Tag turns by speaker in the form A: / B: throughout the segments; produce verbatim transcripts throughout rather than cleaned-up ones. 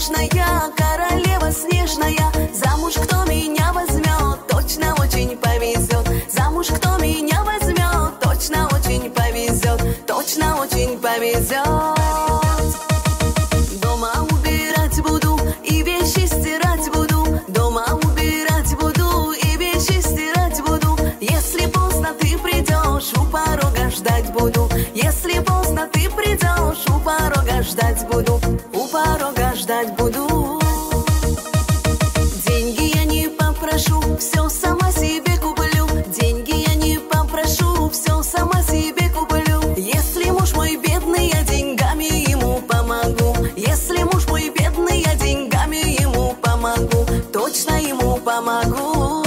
A: снежная, королева снежная. Замуж кто меня возьмет, точно очень повезет. Замуж кто меня возьмет, точно очень повезет. Точно очень повезет. Дома убирать буду и вещи стирать буду. Дома убирать буду и вещи стирать буду. Если поздно ты придешь, у порога ждать буду. Если поздно ты придешь, у порога ждать буду. У порога ждать буду. Деньги я не попрошу, все сама себе куплю. Деньги я не попрошу, все сама себе куплю. Если муж мой бедный, я деньгами ему помогу. Если муж мой бедный, я деньгами ему помогу. Точно ему помогу.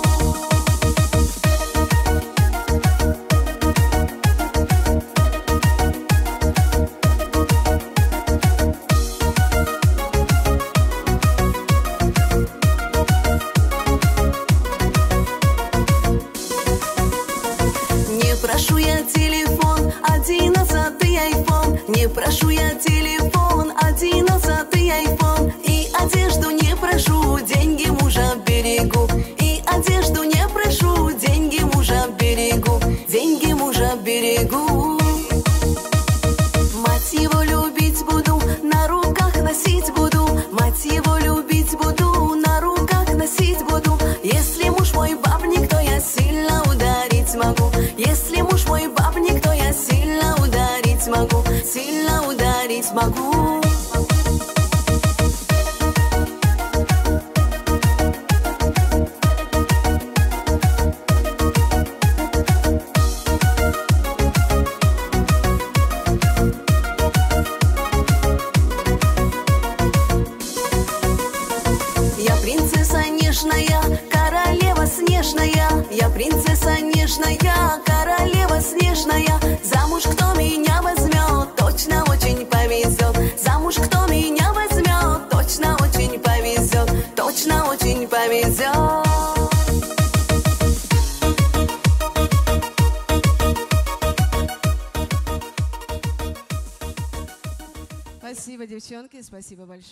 A: Не прошу я телефон, одиннадцатый айфон. Не прошу я телефон, одиннадцатый айфон. И одежду не прошу, деньги мужа берегу. И одежду не прошу, деньги мужа берегу. Деньги мужа берегу. Мать его любить буду, на руках носить буду. Мать его любить буду, на руках носить буду. Если муж мой бабник, то я сильно ударить могу. Если муж мой бабник, то я сильно ударить могу. Сильно ударить могу. Я принцесса нежная, королева снежная. Я принцесса нежная, королева снежная. Замуж кто меня возьмет, точно очень повезет. Замуж кто меня возьмет, точно очень повезет. Точно очень повезет.
B: Спасибо, девчонки, спасибо большое.